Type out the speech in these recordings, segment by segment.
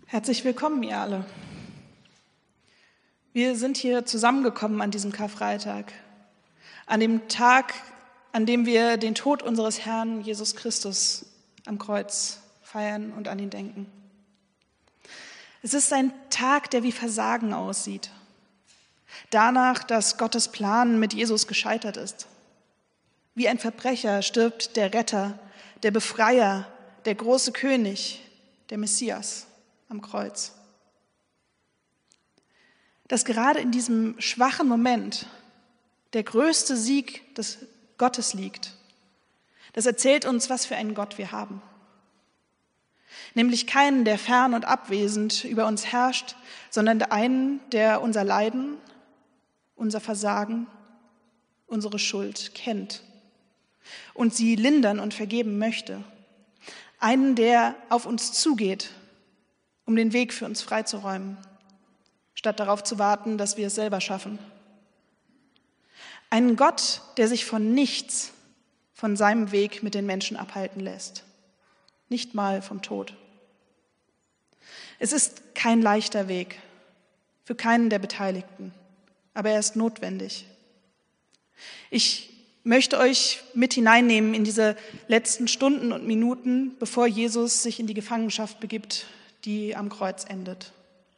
Herzlich willkommen, ihr alle. Wir sind hier zusammengekommen an diesem Karfreitag, an dem Tag, an dem wir den Tod unseres Herrn Jesus Christus am Kreuz feiern und an ihn denken. Es ist ein Tag, der wie Versagen aussieht. Danach, dass Gottes Plan mit Jesus gescheitert ist. Wie ein Verbrecher stirbt der Retter, der Befreier, der große König, der Messias am Kreuz. Dass gerade in diesem schwachen Moment der größte Sieg des Gottes liegt, das erzählt uns, was für einen Gott wir haben. Nämlich keinen, der fern und abwesend über uns herrscht, sondern einen, der unser Leiden, unser Versagen, unsere Schuld kennt und sie lindern und vergeben möchte. Einen, der auf uns zugeht, um den Weg für uns freizuräumen, statt darauf zu warten, dass wir es selber schaffen. Einen Gott, der sich von nichts von seinem Weg mit den Menschen abhalten lässt, nicht mal vom Tod. Es ist kein leichter Weg für keinen der Beteiligten, aber er ist notwendig. Ich möchte euch mit hineinnehmen in diese letzten Stunden und Minuten, bevor Jesus sich in die Gefangenschaft begibt, die am Kreuz endet.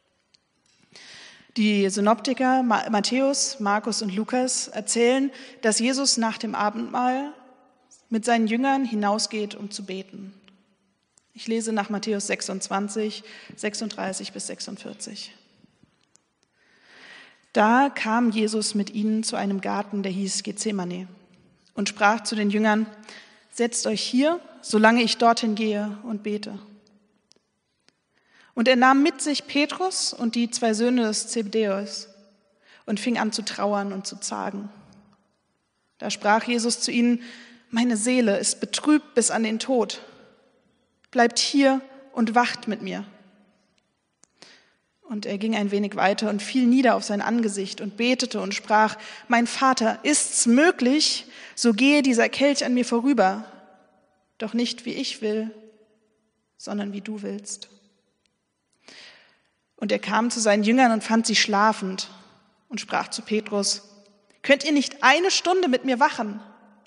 Die Synoptiker Matthäus, Markus und Lukas erzählen, dass Jesus nach dem Abendmahl mit seinen Jüngern hinausgeht, um zu beten. Ich lese nach Matthäus 26, 36 bis 46. Da kam Jesus mit ihnen zu einem Garten, der hieß Gethsemane, und sprach zu den Jüngern: Setzt euch hier, solange ich dorthin gehe und bete. Und er nahm mit sich Petrus und die 2 Söhne des Zebedäus und fing an zu trauern und zu zagen. Da sprach Jesus zu ihnen: Meine Seele ist betrübt bis an den Tod. Bleibt hier und wacht mit mir. Und er ging ein wenig weiter und fiel nieder auf sein Angesicht und betete und sprach: Mein Vater, ist's möglich, so gehe dieser Kelch an mir vorüber, doch nicht wie ich will, sondern wie du willst. Und er kam zu seinen Jüngern und fand sie schlafend und sprach zu Petrus: Könnt ihr nicht 1 Stunde mit mir wachen?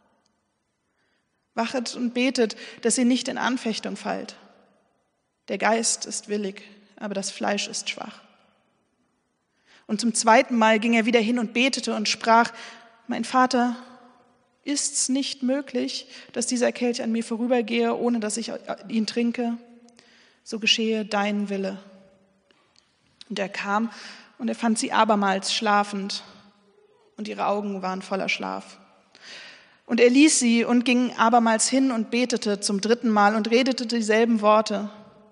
Wachet und betet, dass ihr nicht in Anfechtung fallt. Der Geist ist willig, aber das Fleisch ist schwach. Und zum 2. Mal ging er wieder hin und betete und sprach: Mein Vater, ist's nicht möglich, dass dieser Kelch an mir vorübergehe, ohne dass ich ihn trinke? So geschehe dein Wille. Und er kam und er fand sie abermals schlafend und ihre Augen waren voller Schlaf. Und er ließ sie und ging abermals hin und betete zum 3. Mal und redete dieselben Worte.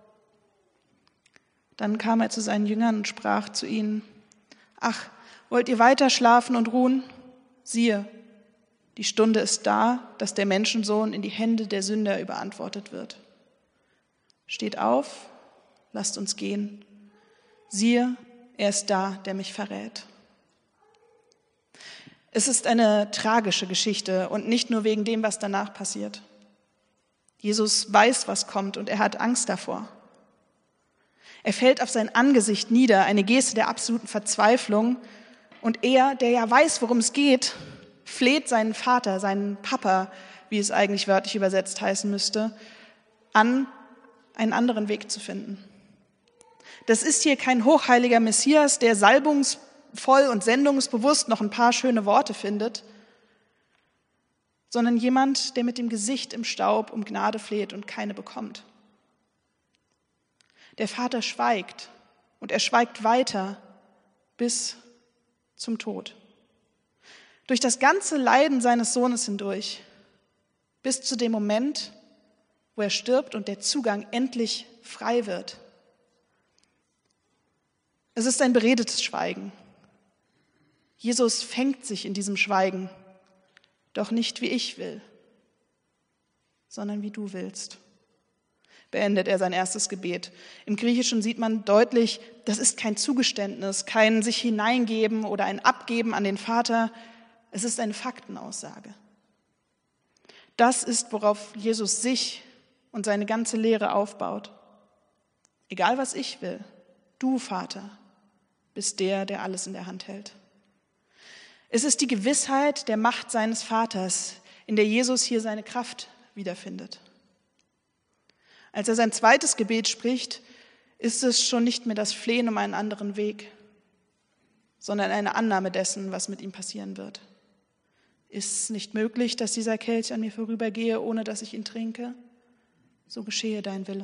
Dann kam er zu seinen Jüngern und sprach zu ihnen: Ach, wollt ihr weiter schlafen und ruhen? Siehe, die Stunde ist da, dass der Menschensohn in die Hände der Sünder überantwortet wird. Steht auf, lasst uns gehen. Siehe, er ist da, der mich verrät. Es ist eine tragische Geschichte und nicht nur wegen dem, was danach passiert. Jesus weiß, was kommt und er hat Angst davor. Er fällt auf sein Angesicht nieder, eine Geste der absoluten Verzweiflung. Und er, der ja weiß, worum es geht, fleht seinen Vater, seinen Papa, wie es eigentlich wörtlich übersetzt heißen müsste, an, einen anderen Weg zu finden. Das ist hier kein hochheiliger Messias, der salbungsvoll und sendungsbewusst noch ein paar schöne Worte findet, sondern jemand, der mit dem Gesicht im Staub um Gnade fleht und keine bekommt. Der Vater schweigt und er schweigt weiter bis zum Tod. Durch das ganze Leiden seines Sohnes hindurch, bis zu dem Moment, wo er stirbt und der Zugang endlich frei wird. Es ist ein beredetes Schweigen. Jesus fängt sich in diesem Schweigen, doch nicht wie ich will, sondern wie du willst. Beendet er sein erstes Gebet. Im Griechischen sieht man deutlich, das ist kein Zugeständnis, kein sich hineingeben oder ein Abgeben an den Vater. Es ist eine Faktenaussage. Das ist, worauf Jesus sich und seine ganze Lehre aufbaut. Egal was ich will, du, Vater, bist der, der alles in der Hand hält. Es ist die Gewissheit der Macht seines Vaters, in der Jesus hier seine Kraft wiederfindet. Als er sein zweites Gebet spricht, ist es schon nicht mehr das Flehen um einen anderen Weg, sondern eine Annahme dessen, was mit ihm passieren wird. Ist es nicht möglich, dass dieser Kelch an mir vorübergehe, ohne dass ich ihn trinke? So geschehe dein Wille.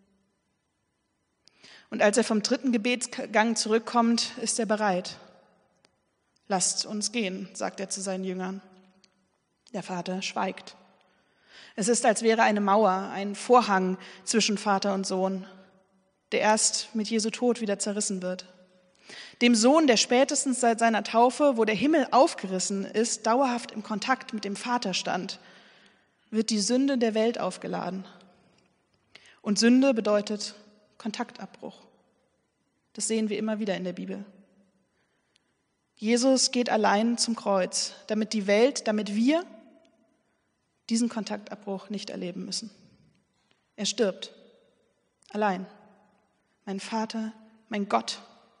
Und als er vom dritten Gebetsgang zurückkommt, ist er bereit. Lasst uns gehen, sagt er zu seinen Jüngern. Der Vater schweigt. Es ist, als wäre eine Mauer, ein Vorhang zwischen Vater und Sohn, der erst mit Jesu Tod wieder zerrissen wird. Dem Sohn, der spätestens seit seiner Taufe, wo der Himmel aufgerissen ist, dauerhaft im Kontakt mit dem Vater stand, wird die Sünde der Welt aufgeladen. Und Sünde bedeutet Kontaktabbruch. Das sehen wir immer wieder in der Bibel. Jesus geht allein zum Kreuz, damit die Welt, damit wir diesen Kontaktabbruch nicht erleben müssen. Er stirbt, allein. Mein Vater, mein Gott,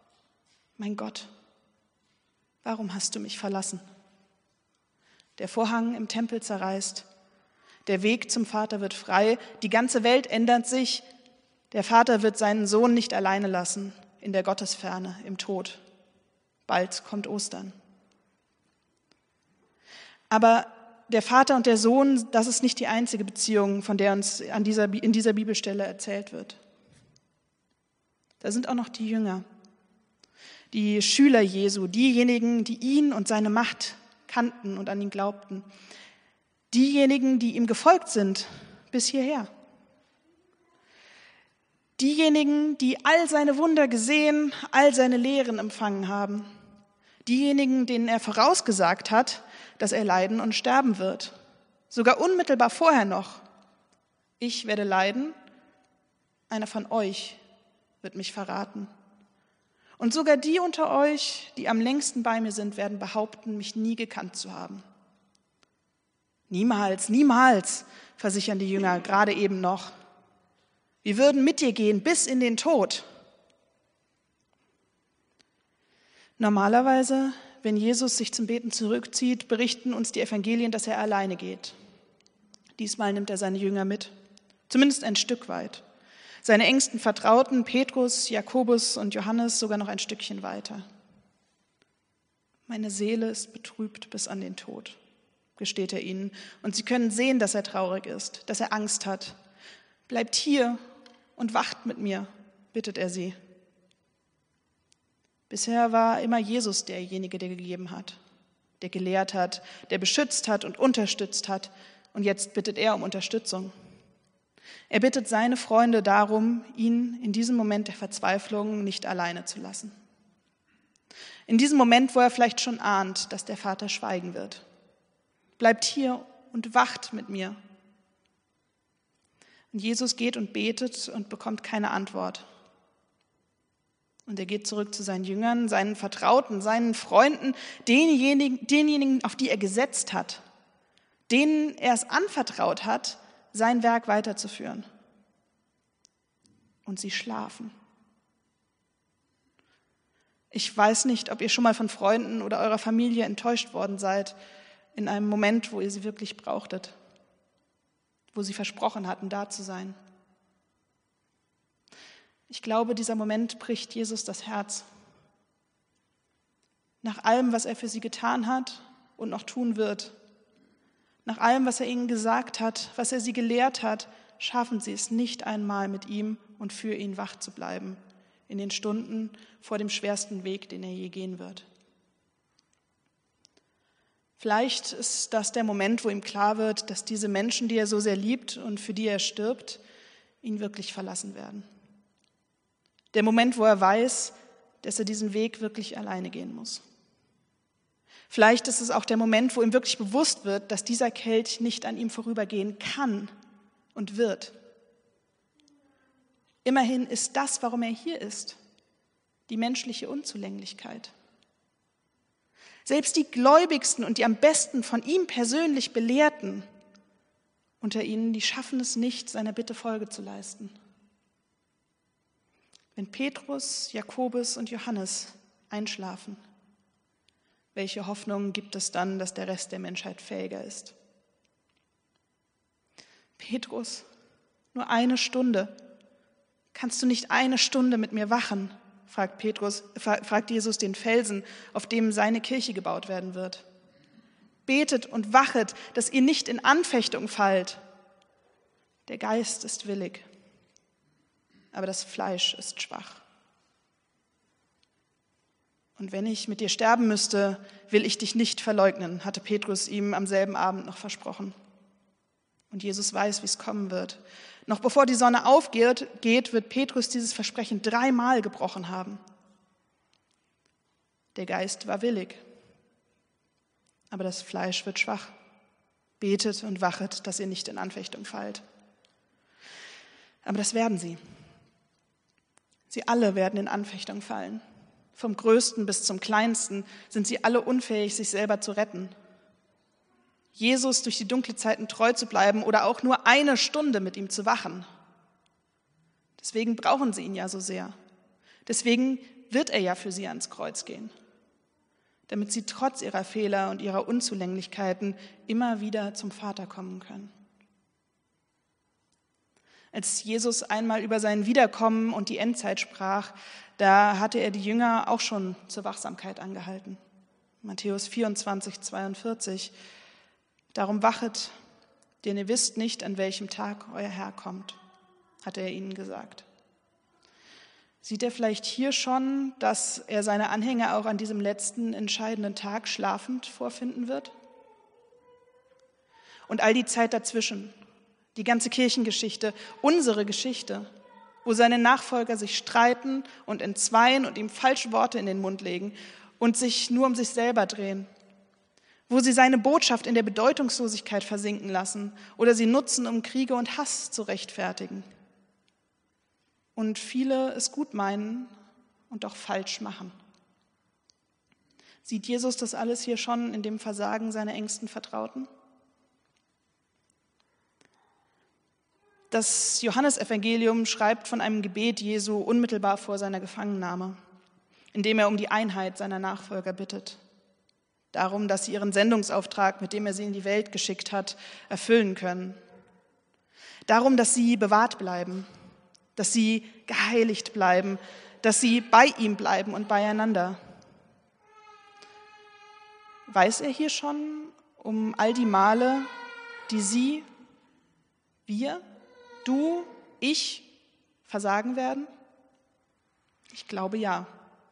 warum hast du mich verlassen? Der Vorhang im Tempel zerreißt, der Weg zum Vater wird frei, die ganze Welt ändert sich, der Vater wird seinen Sohn nicht alleine lassen, in der Gottesferne, im Tod. Bald kommt Ostern. Aber der Vater und der Sohn, das ist nicht die einzige Beziehung, von der uns in dieser Bibelstelle erzählt wird. Da sind auch noch die Jünger, die Schüler Jesu, diejenigen, die ihn und seine Macht kannten und an ihn glaubten. Diejenigen, die ihm gefolgt sind bis hierher. Diejenigen, die all seine Wunder gesehen, all seine Lehren empfangen haben. Diejenigen, denen er vorausgesagt hat, dass er leiden und sterben wird. Sogar unmittelbar vorher noch. Ich werde leiden, einer von euch wird mich verraten. Und sogar die unter euch, die am längsten bei mir sind, werden behaupten, mich nie gekannt zu haben. Niemals, niemals, versichern die Jünger gerade eben noch. Wir würden mit dir gehen bis in den Tod. Normalerweise, wenn Jesus sich zum Beten zurückzieht, berichten uns die Evangelien, dass er alleine geht. Diesmal nimmt er seine Jünger mit, zumindest ein Stück weit. Seine engsten Vertrauten, Petrus, Jakobus und Johannes, sogar noch ein Stückchen weiter. Meine Seele ist betrübt bis an den Tod, gesteht er ihnen. Und sie können sehen, dass er traurig ist, dass er Angst hat. Bleibt hier und wacht mit mir, bittet er sie. Bisher war immer Jesus derjenige, der gegeben hat, der gelehrt hat, der beschützt hat und unterstützt hat. Und jetzt bittet er um Unterstützung. Er bittet seine Freunde darum, ihn in diesem Moment der Verzweiflung nicht alleine zu lassen. In diesem Moment, wo er vielleicht schon ahnt, dass der Vater schweigen wird. Bleibt hier und wacht mit mir. Und Jesus geht und betet und bekommt keine Antwort. Und er geht zurück zu seinen Jüngern, seinen Vertrauten, seinen Freunden, denjenigen, auf die er gesetzt hat, denen er es anvertraut hat, sein Werk weiterzuführen. Und sie schlafen. Ich weiß nicht, ob ihr schon mal von Freunden oder eurer Familie enttäuscht worden seid, in einem Moment, wo ihr sie wirklich brauchtet, wo sie versprochen hatten, da zu sein. Ich glaube, dieser Moment bricht Jesus das Herz. Nach allem, was er für sie getan hat und noch tun wird, nach allem, was er ihnen gesagt hat, was er sie gelehrt hat, schaffen sie es nicht einmal, mit ihm und für ihn wach zu bleiben, in den Stunden vor dem schwersten Weg, den er je gehen wird. Vielleicht ist das der Moment, wo ihm klar wird, dass diese Menschen, die er so sehr liebt und für die er stirbt, ihn wirklich verlassen werden. Der Moment, wo er weiß, dass er diesen Weg wirklich alleine gehen muss. Vielleicht ist es auch der Moment, wo ihm wirklich bewusst wird, dass dieser Kelch nicht an ihm vorübergehen kann und wird. Immerhin ist das, warum er hier ist, die menschliche Unzulänglichkeit. Selbst die Gläubigsten und die am besten von ihm persönlich Belehrten unter ihnen, die schaffen es nicht, seiner Bitte Folge zu leisten. Wenn Petrus, Jakobus und Johannes einschlafen, welche Hoffnung gibt es dann, dass der Rest der Menschheit fähiger ist? Petrus, nur 1 Stunde. Kannst du nicht 1 Stunde mit mir wachen? Fragt Jesus den Felsen, auf dem seine Kirche gebaut werden wird. Betet und wachet, dass ihr nicht in Anfechtung fallt. Der Geist ist willig, aber das Fleisch ist schwach. Und wenn ich mit dir sterben müsste, will ich dich nicht verleugnen, hatte Petrus ihm am selben Abend noch versprochen. Und Jesus weiß, wie es kommen wird. Noch bevor die Sonne aufgeht, wird Petrus dieses Versprechen 3-mal gebrochen haben. Der Geist war willig, aber das Fleisch wird schwach. Betet und wachet, dass ihr nicht in Anfechtung fallt. Aber das werden sie. Sie alle werden in Anfechtung fallen. Vom Größten bis zum Kleinsten sind sie alle unfähig, sich selber zu retten. Jesus durch die dunklen Zeiten treu zu bleiben oder auch nur 1 Stunde mit ihm zu wachen. Deswegen brauchen sie ihn ja so sehr. Deswegen wird er ja für sie ans Kreuz gehen, damit sie trotz ihrer Fehler und ihrer Unzulänglichkeiten immer wieder zum Vater kommen können. Als Jesus einmal über sein Wiederkommen und die Endzeit sprach, da hatte er die Jünger auch schon zur Wachsamkeit angehalten. Matthäus 24, 42. Darum wachet, denn ihr wisst nicht, an welchem Tag euer Herr kommt, hatte er ihnen gesagt. Sieht er vielleicht hier schon, dass er seine Anhänger auch an diesem letzten entscheidenden Tag schlafend vorfinden wird? Und all die Zeit dazwischen, die ganze Kirchengeschichte, unsere Geschichte, wo seine Nachfolger sich streiten und entzweien und ihm falsche Worte in den Mund legen und sich nur um sich selber drehen, wo sie seine Botschaft in der Bedeutungslosigkeit versinken lassen oder sie nutzen, um Kriege und Hass zu rechtfertigen. Und viele es gut meinen und doch falsch machen. Sieht Jesus das alles hier schon in dem Versagen seiner engsten Vertrauten? Das Johannesevangelium schreibt von einem Gebet Jesu unmittelbar vor seiner Gefangennahme, in dem er um die Einheit seiner Nachfolger bittet. Darum, dass sie ihren Sendungsauftrag, mit dem er sie in die Welt geschickt hat, erfüllen können. Darum, dass sie bewahrt bleiben, dass sie geheiligt bleiben, dass sie bei ihm bleiben und beieinander. Weiß er hier schon um all die Male, die sie, wir, du, ich versagen werden? Ich glaube ja.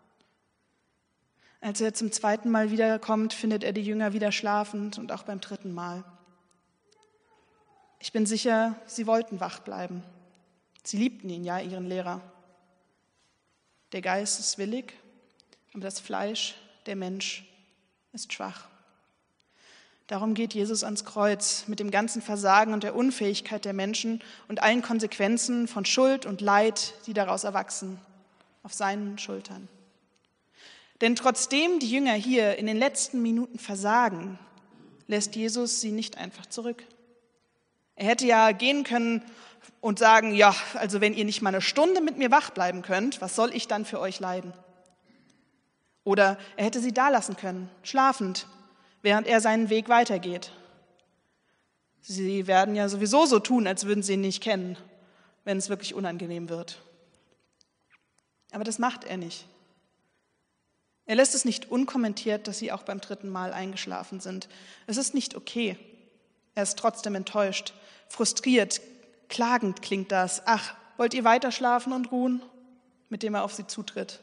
Als er zum 2. Mal wiederkommt, findet er die Jünger wieder schlafend und auch beim 3. Mal. Ich bin sicher, sie wollten wach bleiben. Sie liebten ihn ja, ihren Lehrer. Der Geist ist willig, aber das Fleisch, der Mensch, ist schwach. Darum geht Jesus ans Kreuz mit dem ganzen Versagen und der Unfähigkeit der Menschen und allen Konsequenzen von Schuld und Leid, die daraus erwachsen, auf seinen Schultern. Denn trotzdem die Jünger hier in den letzten Minuten versagen, lässt Jesus sie nicht einfach zurück. Er hätte ja gehen können und sagen, ja, also wenn ihr nicht mal 1 Stunde mit mir wach bleiben könnt, was soll ich dann für euch leiden? Oder er hätte sie da lassen können, schlafend, während er seinen Weg weitergeht. Sie werden ja sowieso so tun, als würden sie ihn nicht kennen, wenn es wirklich unangenehm wird. Aber das macht er nicht. Er lässt es nicht unkommentiert, dass sie auch beim 3. Mal eingeschlafen sind. Es ist nicht okay. Er ist trotzdem enttäuscht, frustriert, klagend klingt das. Ach, wollt ihr weiter schlafen und ruhen? Mit dem er auf sie zutritt.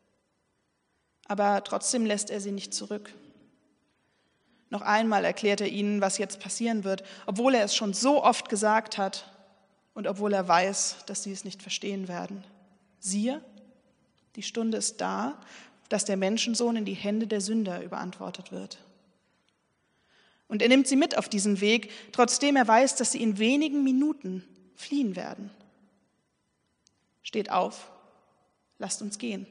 Aber trotzdem lässt er sie nicht zurück. Noch einmal erklärt er ihnen, was jetzt passieren wird, obwohl er es schon so oft gesagt hat und obwohl er weiß, dass sie es nicht verstehen werden. Siehe, die Stunde ist da, dass der Menschensohn in die Hände der Sünder überantwortet wird. Und er nimmt sie mit auf diesen Weg, trotzdem er weiß, dass sie in wenigen Minuten fliehen werden. Steht auf, lasst uns gehen.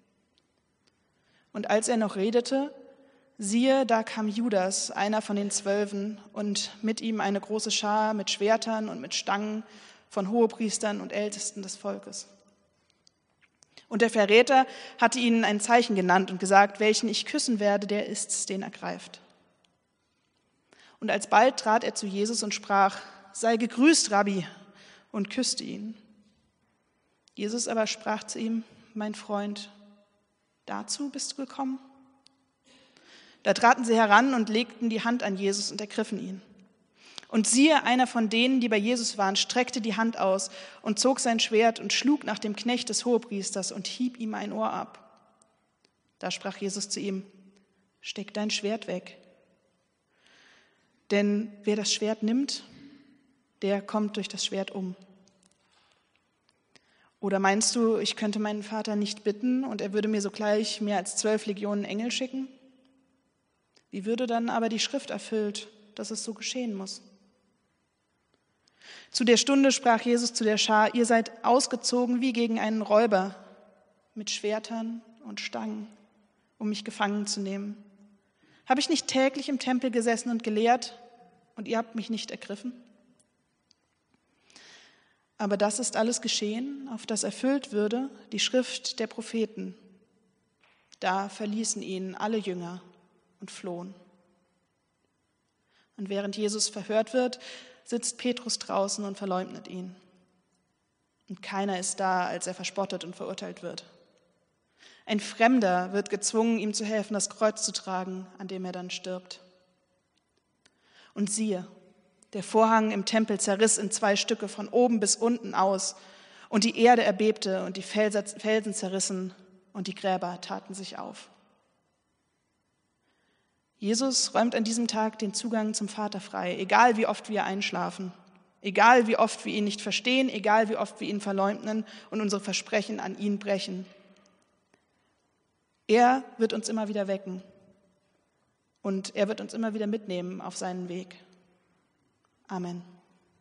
Und als er noch redete, siehe, da kam Judas, einer von den 12, und mit ihm eine große Schar mit Schwertern und mit Stangen von Hohepriestern und Ältesten des Volkes. Und der Verräter hatte ihnen ein Zeichen genannt und gesagt, welchen ich küssen werde, der ist's, den er greift. Und alsbald trat er zu Jesus und sprach, sei gegrüßt, Rabbi, und küsste ihn. Jesus aber sprach zu ihm, mein Freund, dazu bist du gekommen? Da traten sie heran und legten die Hand an Jesus und ergriffen ihn. Und siehe, einer von denen, die bei Jesus waren, streckte die Hand aus und zog sein Schwert und schlug nach dem Knecht des Hohepriesters und hieb ihm ein Ohr ab. Da sprach Jesus zu ihm, steck dein Schwert weg. Denn wer das Schwert nimmt, der kommt durch das Schwert um. Oder meinst du, ich könnte meinen Vater nicht bitten und er würde mir sogleich mehr als 12 Legionen Engel schicken? Wie würde dann aber die Schrift erfüllt, dass es so geschehen muss? Zu der Stunde sprach Jesus zu der Schar, ihr seid ausgezogen wie gegen einen Räuber, mit Schwertern und Stangen, um mich gefangen zu nehmen. Habe ich nicht täglich im Tempel gesessen und gelehrt und ihr habt mich nicht ergriffen? Aber das ist alles geschehen, auf das erfüllt würde die Schrift der Propheten. Da verließen ihn alle Jünger und flohen. Und während Jesus verhört wird, sitzt Petrus draußen und verleugnet ihn. Und keiner ist da, als er verspottet und verurteilt wird. Ein Fremder wird gezwungen, ihm zu helfen, das Kreuz zu tragen, an dem er dann stirbt. Und siehe, der Vorhang im Tempel zerriss in 2 Stücke von oben bis unten aus, und die Erde erbebte und die Felsen zerrissen und die Gräber taten sich auf. Jesus räumt an diesem Tag den Zugang zum Vater frei, egal wie oft wir einschlafen, egal wie oft wir ihn nicht verstehen, egal wie oft wir ihn verleugnen und unsere Versprechen an ihn brechen. Er wird uns immer wieder wecken und er wird uns immer wieder mitnehmen auf seinen Weg. Amen.